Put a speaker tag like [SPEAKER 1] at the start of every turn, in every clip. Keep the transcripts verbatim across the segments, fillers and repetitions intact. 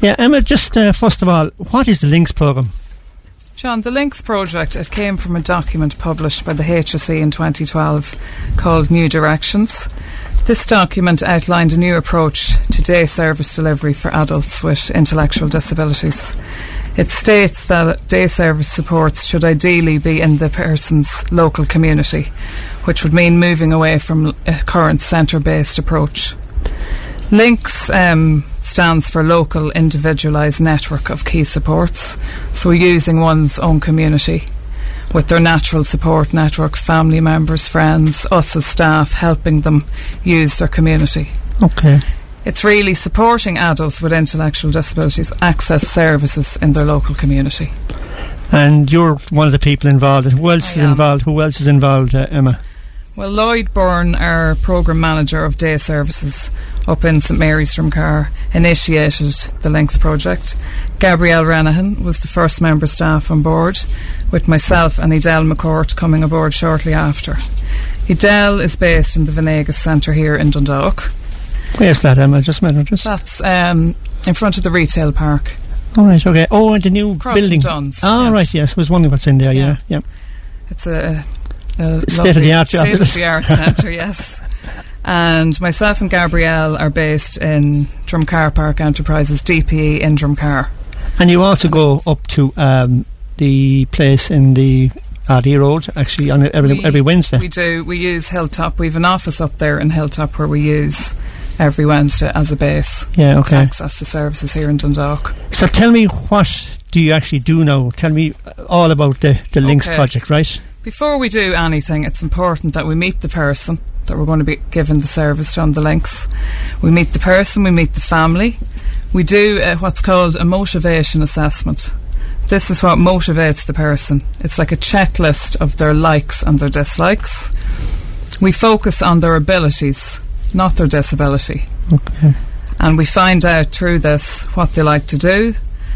[SPEAKER 1] Yeah, Emma, just uh, first of all, what is the Links programme?
[SPEAKER 2] John, the Links project, it came from a document published by the H S E in twenty twelve called New Directions. This document outlined a new approach to day service delivery for adults with intellectual disabilities. It states that day service supports should ideally be in the person's local community, which would mean moving away from a current centre-based approach. Links um, stands for Local Individualised Network of Key Supports, so using one's own community with their natural support network, family members, friends, us as staff, helping them use their community.
[SPEAKER 1] Okay.
[SPEAKER 2] It's really supporting adults with intellectual disabilities access services in their local community.
[SPEAKER 1] And you're one of the people involved. Who else
[SPEAKER 2] I
[SPEAKER 1] is
[SPEAKER 2] am.
[SPEAKER 1] involved? Who else is involved, uh, Emma?
[SPEAKER 2] Well, Lloyd Byrne, our programme manager of day services up in St Mary's Drumcar, initiated the Links project. Gabrielle Renahan was the first member staff on board, with myself and Edel McCourt coming aboard shortly after. Edel is based in the Venegas Centre here in Dundalk.
[SPEAKER 1] Where's that, Emma? Just a minute. Just.
[SPEAKER 2] That's um, in front of the retail park.
[SPEAKER 1] All right, okay. Oh, and the new
[SPEAKER 2] Across
[SPEAKER 1] building.
[SPEAKER 2] from Dunn's,
[SPEAKER 1] Oh,
[SPEAKER 2] yes.
[SPEAKER 1] right, yes. I was wondering what's in there, yeah. yeah. yeah.
[SPEAKER 2] It's a, a
[SPEAKER 1] State-of-the-art job.
[SPEAKER 2] State-of-the-art centre, yes. And myself and Gabrielle are based in Drumcar Park Enterprises, D P E in Drumcar.
[SPEAKER 1] And you also go up to um, the place in the Ardee Road, actually, on every,
[SPEAKER 2] We-
[SPEAKER 1] every Wednesday.
[SPEAKER 2] We do. We use Hilltop. We have an office up there in Hilltop where we use every Wednesday as a base.
[SPEAKER 1] Yeah, okay.
[SPEAKER 2] Access to services here in Dundalk.
[SPEAKER 1] So tell me, what do you actually do now? Tell me all about the, the Links
[SPEAKER 2] Okay.
[SPEAKER 1] project, right?
[SPEAKER 2] Before we do anything, it's important that we meet the person that we're going to be giving the service to on the Links. We meet the person, we meet the family. We do uh, what's called a motivation assessment. This is what motivates the person. It's like a checklist of their likes and their dislikes. We focus on their abilities, not their disability.
[SPEAKER 1] Okay.
[SPEAKER 2] And we find out through this what they like to do,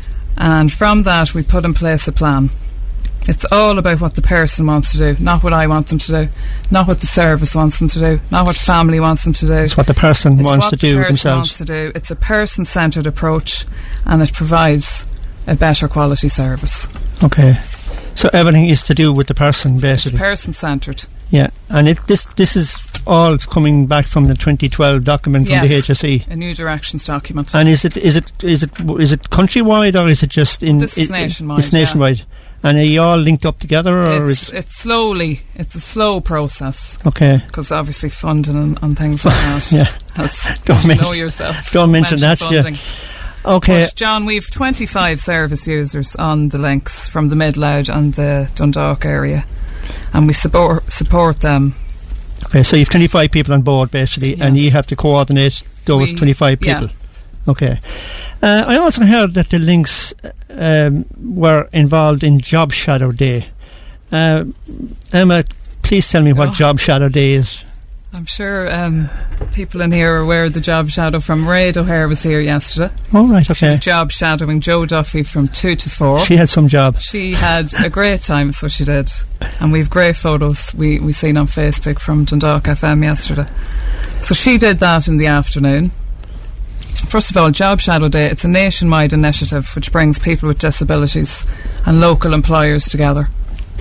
[SPEAKER 2] and from that we put in place a plan. It's all about what the person wants to do, not what I want them to do, not what the service wants them to do, not what family wants them to do.
[SPEAKER 1] It's what the person
[SPEAKER 2] It's
[SPEAKER 1] wants
[SPEAKER 2] what
[SPEAKER 1] to
[SPEAKER 2] the
[SPEAKER 1] do
[SPEAKER 2] person
[SPEAKER 1] themselves.
[SPEAKER 2] wants to do. It's a person-centred approach, and it provides a better quality service.
[SPEAKER 1] Okay. So everything is to do with the person,
[SPEAKER 2] It's
[SPEAKER 1] basically.
[SPEAKER 2] person-centred.
[SPEAKER 1] Yeah. And it, this this is all coming back from the twenty twelve document from
[SPEAKER 2] Yes.
[SPEAKER 1] the H S E.
[SPEAKER 2] A new directions document.
[SPEAKER 1] And is it is it is it is it countrywide, or is it just in?
[SPEAKER 2] This is
[SPEAKER 1] it-
[SPEAKER 2] nationwide,
[SPEAKER 1] It's nationwide. And are you all linked up together, or
[SPEAKER 2] It's,
[SPEAKER 1] is
[SPEAKER 2] it's slowly, it's a slow process,
[SPEAKER 1] okay?
[SPEAKER 2] because obviously funding and, and things like that.
[SPEAKER 1] Yeah.
[SPEAKER 2] Has,
[SPEAKER 1] Don't
[SPEAKER 2] you
[SPEAKER 1] mention-
[SPEAKER 2] know yourself.
[SPEAKER 1] don't mention that, yeah.
[SPEAKER 2] funding.
[SPEAKER 1] Okay.
[SPEAKER 2] But John, we've twenty-five service users on the Links from the Mid-Loud and the Dundalk area, and we support support them.
[SPEAKER 1] Okay. So you've twenty-five people on board, basically, and
[SPEAKER 2] Yes.
[SPEAKER 1] you have to coordinate those
[SPEAKER 2] We-
[SPEAKER 1] twenty-five
[SPEAKER 2] yeah.
[SPEAKER 1] people. Okay. Uh, I also heard that the Links um, were involved in Job Shadow Day. Uh, Emma, please tell me what
[SPEAKER 2] Oh.
[SPEAKER 1] Job Shadow Day is.
[SPEAKER 2] I'm sure um, people in here are aware of the job shadow from Raid O'Hare was here yesterday.
[SPEAKER 1] All right.
[SPEAKER 2] She
[SPEAKER 1] Okay.
[SPEAKER 2] was job shadowing Joe Duffy from two to four.
[SPEAKER 1] She had some job.
[SPEAKER 2] She had a great time, so she did. And we've great photos we, we seen on Facebook from Dundalk F M yesterday. So she did that in the afternoon. First of all, Job Shadow Day, it's a nationwide initiative which brings people with disabilities and local employers together.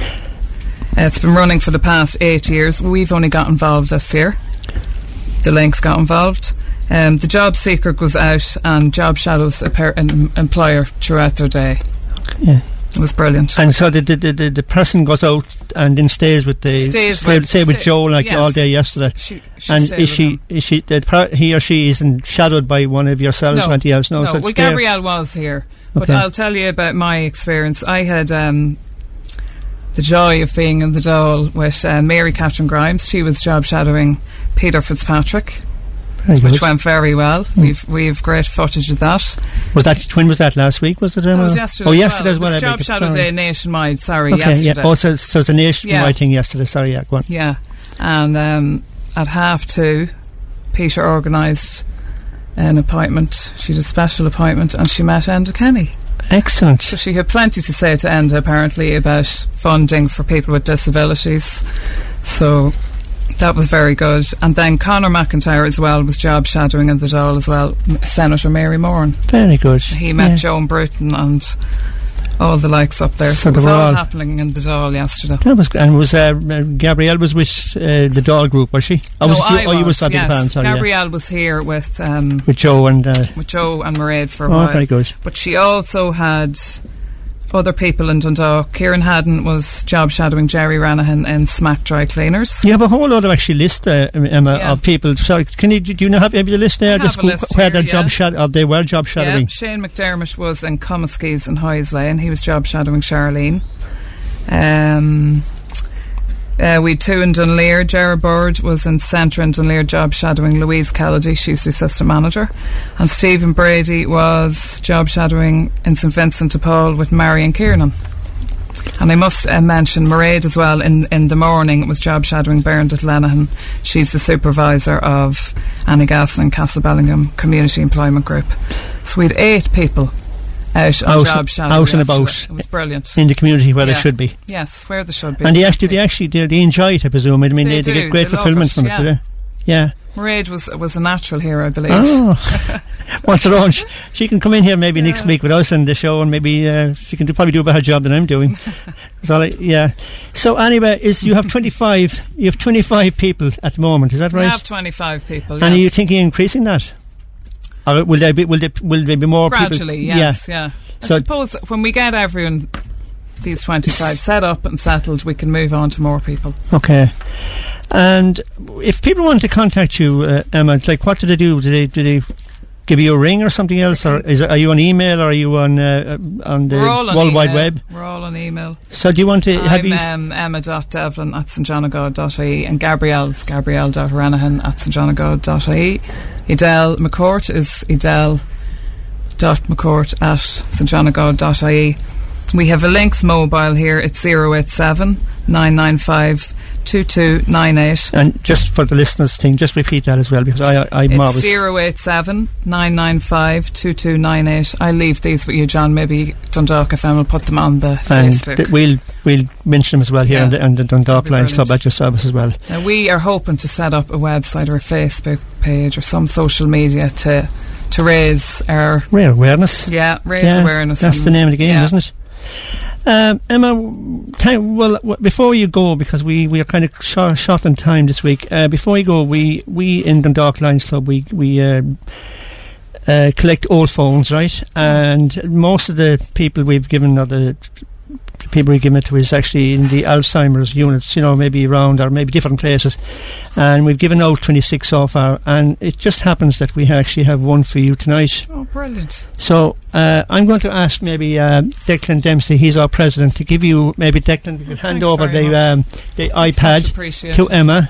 [SPEAKER 2] Uh, It's been running for the past eight years. We've only got involved this year. The Links got involved. Um, the job seeker goes out and job shadows a per- an employer throughout their day.
[SPEAKER 1] Yeah.
[SPEAKER 2] It was brilliant.
[SPEAKER 1] And so the the, the the the person goes out and then stays with the
[SPEAKER 2] Stays
[SPEAKER 1] say,
[SPEAKER 2] with-
[SPEAKER 1] say with
[SPEAKER 2] sta-
[SPEAKER 1] Joe like
[SPEAKER 2] yes.
[SPEAKER 1] all day yesterday.
[SPEAKER 2] She, she
[SPEAKER 1] And
[SPEAKER 2] stayed
[SPEAKER 1] is
[SPEAKER 2] with
[SPEAKER 1] she
[SPEAKER 2] him.
[SPEAKER 1] is she the, pro- he or she isn't shadowed by one of yourselves or
[SPEAKER 2] No.
[SPEAKER 1] anything else? No.
[SPEAKER 2] No,
[SPEAKER 1] so it's
[SPEAKER 2] well,
[SPEAKER 1] clear.
[SPEAKER 2] Gabrielle was here, but
[SPEAKER 1] Okay.
[SPEAKER 2] I'll tell you about my experience. I had um, the joy of being in the Dáil with uh, Mary Catherine Grimes. She was job shadowing Peter Fitzpatrick,
[SPEAKER 1] Very
[SPEAKER 2] which
[SPEAKER 1] good.
[SPEAKER 2] went very well. We've we've great footage of that.
[SPEAKER 1] Was that when was that last week? Was it?
[SPEAKER 2] That
[SPEAKER 1] Emma?
[SPEAKER 2] was yesterday.
[SPEAKER 1] Oh,
[SPEAKER 2] as
[SPEAKER 1] yesterday as
[SPEAKER 2] well.
[SPEAKER 1] well.
[SPEAKER 2] It was
[SPEAKER 1] I
[SPEAKER 2] Job
[SPEAKER 1] beg your
[SPEAKER 2] Shadow
[SPEAKER 1] pardon.
[SPEAKER 2] Day nationwide. Sorry,
[SPEAKER 1] Okay,
[SPEAKER 2] yesterday.
[SPEAKER 1] yeah. Oh, so, so it's a nationwide
[SPEAKER 2] Yeah.
[SPEAKER 1] thing yesterday. Sorry, yeah. Go on.
[SPEAKER 2] Yeah, and um, at half two, Peter organised an appointment. She had a special appointment, and she met Enda Kenny.
[SPEAKER 1] Excellent.
[SPEAKER 2] So she had plenty to say to Enda, apparently, about funding for people with disabilities. So That was very good. And then Conor McIntyre as well was job shadowing in the Dáil as well. Senator Mary Moran.
[SPEAKER 1] Very good.
[SPEAKER 2] He met
[SPEAKER 1] yeah.
[SPEAKER 2] Joan Bruton and all the likes up there. So, so it was all, all happening in the Dáil yesterday.
[SPEAKER 1] That was, and was uh, Gabrielle was with uh, the Dáil group, was she?
[SPEAKER 2] Oh,
[SPEAKER 1] no,
[SPEAKER 2] was
[SPEAKER 1] it you?
[SPEAKER 2] I
[SPEAKER 1] Oh, you
[SPEAKER 2] was,
[SPEAKER 1] was
[SPEAKER 2] yes.
[SPEAKER 1] Pan, sorry,
[SPEAKER 2] Gabrielle
[SPEAKER 1] yeah.
[SPEAKER 2] was here with um,
[SPEAKER 1] with Joe and uh,
[SPEAKER 2] with Joe and Mairead for a
[SPEAKER 1] oh,
[SPEAKER 2] while.
[SPEAKER 1] very good.
[SPEAKER 2] But she also had other people in Dundalk. Kieran Haddon was job shadowing Jerry Ranahan in Smack Dry Cleaners.
[SPEAKER 1] You have a whole lot of actually list, uh, Emma,
[SPEAKER 2] yeah.
[SPEAKER 1] of people. So can you do you know have, have you a list there?
[SPEAKER 2] I
[SPEAKER 1] Just
[SPEAKER 2] have a list
[SPEAKER 1] where
[SPEAKER 2] here,
[SPEAKER 1] their
[SPEAKER 2] yeah.
[SPEAKER 1] job shad- or they were job shadowing.
[SPEAKER 2] Yeah, Shane McDermott was in Comiskey's in Hoyes Lane. He was job shadowing Charlene. Um, uh, we two in Dunleer. Gerard Bird was in Centre in Dunleer, job shadowing Louise Kennedy. She's the assistant manager. And Stephen Brady was job shadowing in St Vincent de Paul with Marion Kiernan. And I must uh, mention Mairead as well. In in the morning, it was job shadowing Bernadette Lenihan. She's the supervisor of Annagassan and Castlebellingham Community Employment Group. So we had eight people out on
[SPEAKER 1] out,
[SPEAKER 2] job shadowing
[SPEAKER 1] out and
[SPEAKER 2] yesterday.
[SPEAKER 1] about.
[SPEAKER 2] It was brilliant.
[SPEAKER 1] In the community where
[SPEAKER 2] yeah.
[SPEAKER 1] they should be.
[SPEAKER 2] Yes, where they should be.
[SPEAKER 1] And they actually, they actually, they, they enjoy it, I presume. I mean,
[SPEAKER 2] they,
[SPEAKER 1] they,
[SPEAKER 2] do.
[SPEAKER 1] they get great
[SPEAKER 2] they
[SPEAKER 1] fulfilment
[SPEAKER 2] it,
[SPEAKER 1] from
[SPEAKER 2] yeah.
[SPEAKER 1] it, do they? Yeah.
[SPEAKER 2] Mairead was was a natural here, I believe.
[SPEAKER 1] Oh, once her own, she, she can come in here maybe
[SPEAKER 2] yeah.
[SPEAKER 1] next week with us and the show, and maybe uh, she can do, probably do a better job than I'm doing. So, like, yeah. So anyway, is you have twenty-five, you have twenty-five people at the moment. Is that right?
[SPEAKER 2] We have twenty-five people.
[SPEAKER 1] And
[SPEAKER 2] yes.
[SPEAKER 1] are you thinking of increasing that? Or will there be will there, will there be more
[SPEAKER 2] gradually?
[SPEAKER 1] people?
[SPEAKER 2] Yes, yeah. yeah. I
[SPEAKER 1] so
[SPEAKER 2] suppose when we get everyone, these twenty-five set up and settled, we can move on to more people.
[SPEAKER 1] Okay. And if people want to contact you, uh, Emma, like what do they do? Do they do they give you a ring or something else, or is it, are you on email, or are you on uh, on the
[SPEAKER 2] on
[SPEAKER 1] World
[SPEAKER 2] email.
[SPEAKER 1] Wide Web?
[SPEAKER 2] We're all on email.
[SPEAKER 1] So do you want to
[SPEAKER 2] I'm
[SPEAKER 1] have you?
[SPEAKER 2] Um, Emma.Devlin at st john o god dot I E and Gabrielle's Gabrielle.Ranahan at st john o god dot I E. Edel McCourt is Edel.McCourt at st john o god dot I E. We have a Lynx mobile here. It's zero eight seven nine nine five two two nine eight.
[SPEAKER 1] And just for the listeners thing, just repeat that as well, because I, I, I'm
[SPEAKER 2] it's
[SPEAKER 1] always
[SPEAKER 2] zero eight seven nine nine five two two nine eight. I'll leave these with you, John. Maybe Dundalk F M will put them on the
[SPEAKER 1] and
[SPEAKER 2] Facebook.
[SPEAKER 1] th- we'll we'll mention them as well here
[SPEAKER 2] Yeah.
[SPEAKER 1] on the, on the Dundalk Lions
[SPEAKER 2] brilliant.
[SPEAKER 1] Club at your service as well.
[SPEAKER 2] Now we are hoping to set up a website or a Facebook page or some social media to to raise our
[SPEAKER 1] Rare awareness.
[SPEAKER 2] yeah raise
[SPEAKER 1] Yeah,
[SPEAKER 2] awareness.
[SPEAKER 1] That's
[SPEAKER 2] and,
[SPEAKER 1] the name of the game,
[SPEAKER 2] yeah.
[SPEAKER 1] isn't it? Um, Emma, time, well, w- before you go, because we, we are kind of short, short on time this week. Uh, before you go, we we in Dundalk Lions Club we we uh, uh, collect old phones, right? And most of the people we've given, or the people we've given it to, is actually in the Alzheimer's units. You know, maybe around or maybe different places. And we've given out twenty-six so far, and it just happens that we actually have one for you tonight.
[SPEAKER 2] Oh, brilliant!
[SPEAKER 1] So uh, I'm going to ask maybe uh, Declan Dempsey, he's our president, to give you maybe Declan, we could hand
[SPEAKER 2] Thanks
[SPEAKER 1] over
[SPEAKER 2] very
[SPEAKER 1] the
[SPEAKER 2] much.
[SPEAKER 1] um, the
[SPEAKER 2] That's much
[SPEAKER 1] iPad
[SPEAKER 2] appreciated.
[SPEAKER 1] to Emma,